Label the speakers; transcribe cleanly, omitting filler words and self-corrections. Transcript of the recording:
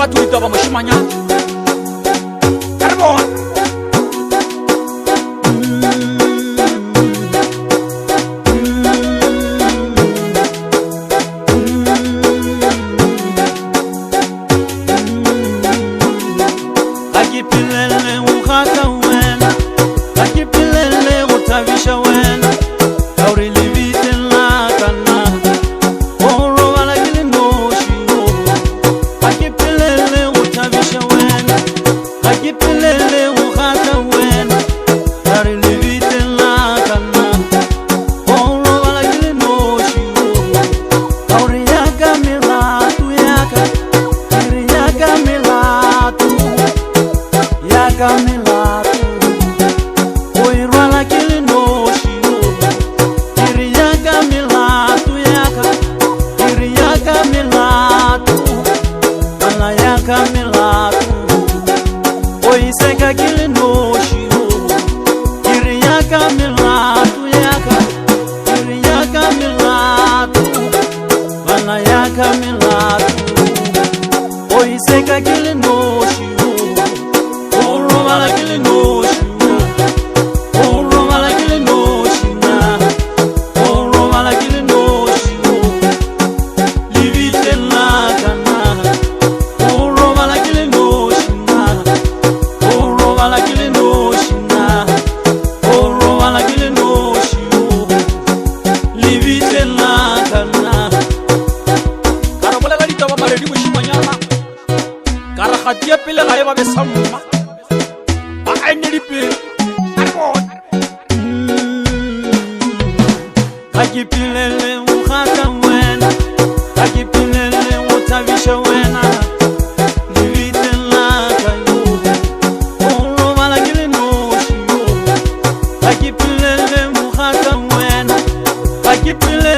Speaker 1: tu daba moshimanya Carbon
Speaker 2: Akipilele ukaka wena Akipilele utavisha wena Kauri libite lakana Oro wala gili noshi Akipilele utavisha wena Akipilele ukaka wena Kauri libite lakana Oro wala gili noshi Kauri yaka milatu yaka Kiri yaka milatu Yakamilatu Oirwala kili noshi Kiri yakamilatu yaka Kiri yakamilatu Ala yakamilatu Oiseka kili noshi Kiri yakamilatu yaka Kiri yakamilatu Ala yakamilatu Oiseka kili noshi Oro wala kili noshi Oro wala kili noshi na Oro wala kili noshi Livite lakana Oro wala kili noshi na Oro wala kili noshi na Oro wala kili noshi Livite lakana
Speaker 1: Karabola gali daba maredi moshimanya Kara khatia pele ga eba besamma
Speaker 2: Akipilele ukaka wena Akipilele utavisha wena Livite laka yo Oro wala gili noshi yo Akipilele ukaka wena Akipilele